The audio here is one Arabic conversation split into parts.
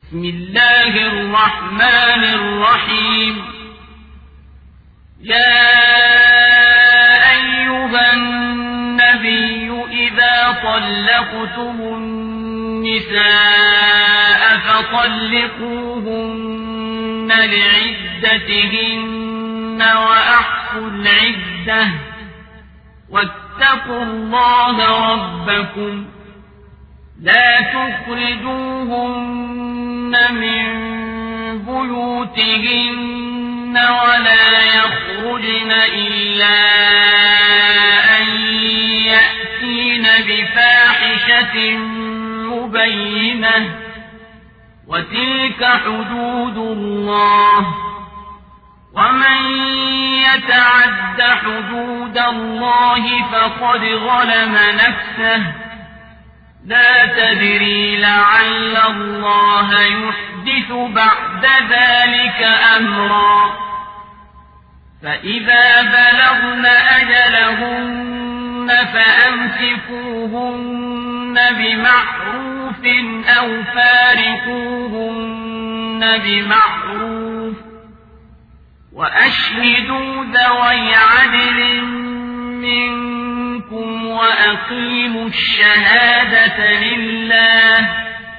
بسم الله الرحمن الرحيم. يا أيها النبي إذا طلقتم النساء فطلقوهن لعدتهن وأحصوا العدة واتقوا الله ربكم لا تخرجوهن من بيوتهن ولا يخرجن إلا أن يأتين بفاحشة مبينة وتلك حدود الله ومن يتعد حدود الله فقد ظلم نفسه لا تدري لعل الله يحدث بعد ذلك أمرا فإذا بلغن أجلهن فأمسكوهن بمعروف أو فارقوهن بمعروف وأشهدوا ذوي عدل منكم وأقيموا الشهادة لله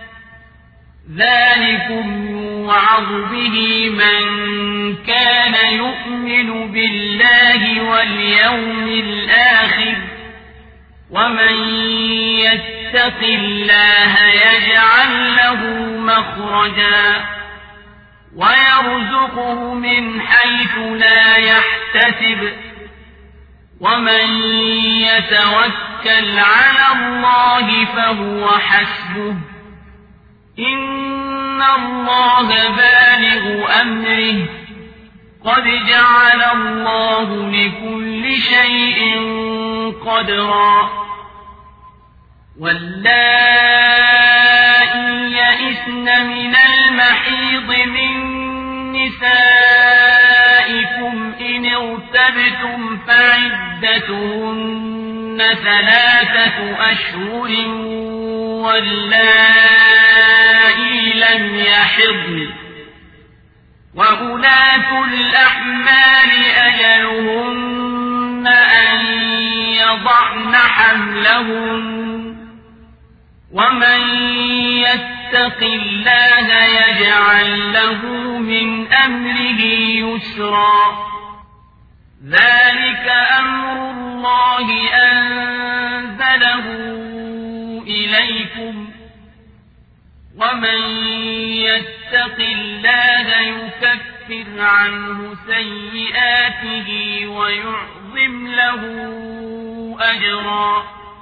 ذلكم يوعظ به من كان يؤمن بالله واليوم الآخر ومن يتق الله يجعل له مخرجا ويرزقه من حيث لا يحتسب ومن يتوكل على الله فهو حسبه إن الله بالغ أمره قد جعل الله لكل شيء قدرا واللائي يئسن من المحيض من نسائكم إن ارتبتم فعدتهن 3 أشهر واللائي لم يحضن وأولاة الأحمال أجلهن أن يضعن حملهن ومن يتق الله يجعل له من أمره يسرا ذلك أمر الله أنزله إليكم ومن يتق الله يكفر عنه سيئاته ويعظم له أجرا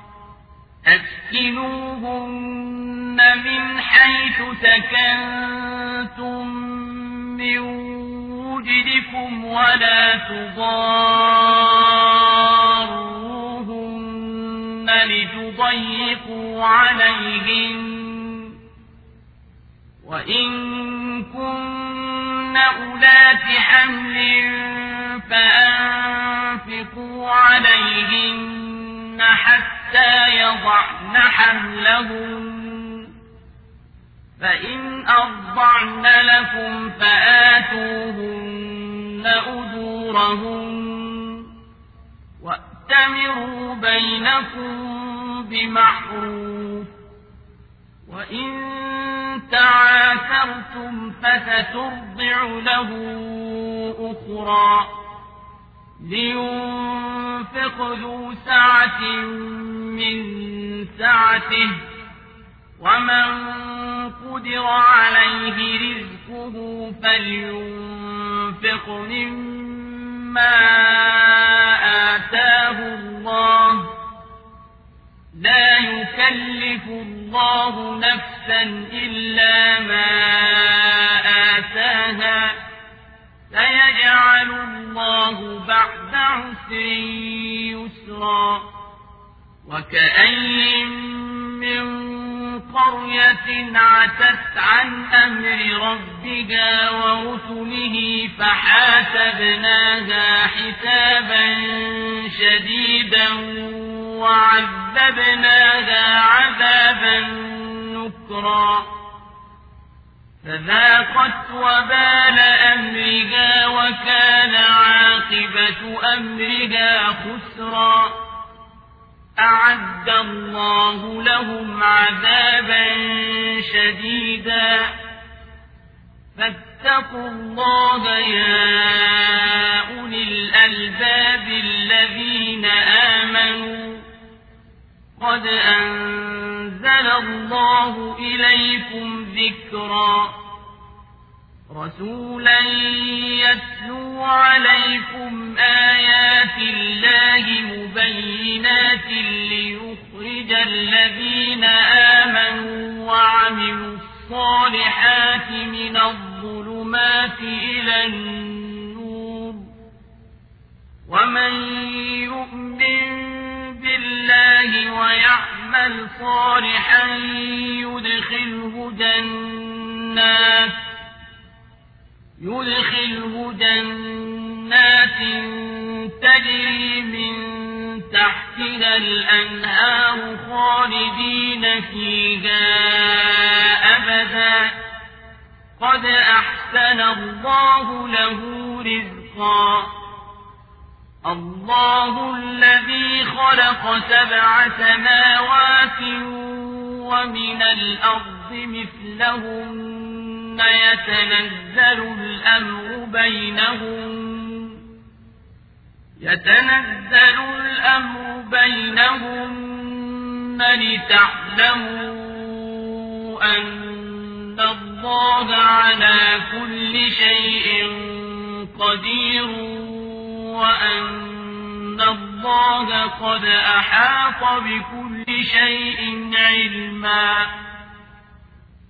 أسكنوهن من حيث سكنتم من وجدكم ولا تضاروهن لتضيقوا عليهن وإن كن أولات حمل فأنفقوا عليهن حتى يضعن حملهن فإن أرضعن لكم فآتوهن أجورهن وأتمروا بينكم بمعروف وإن تعاثرتم فسترضع له أخرى لينفق ذو سعة من سعته ومن قدر عليه رزقه فلينفق مما آتاه الله لا يكلف الله نفسا إلا ما آتاها سيجعل الله بعد عسر يسرا وكأي من قرية عتت عن أمر ربها ورسله فحاسبناها حسابا شديدا وعذبناها عذابا نكرا فذاقت وبال أمرها وكان عاقبة أمرها خسرا أعد الله لهم عذابا شديدا فاتقوا الله يا أولي الألباب الذين آمنوا قد أنزل الله إليكم ذكرا رسولا يتلو عليكم آيات الله مبينات ليخرج الذين آمنوا وعملوا الصالحات من الظلمات إلى النور ومن يؤمن بالله ويعمل صالحا يدخله جنات تجري من تحتها الأنهار خالدين فيها أبدا قد أحسن الله له رزقا الله الذي خلق 7 سماوات ومن الأرض مثلهن يتنزل الأمر بينهن لتعلموا أن الله على كل شيء قدير وأن الله قد أحاط بكل شيء علما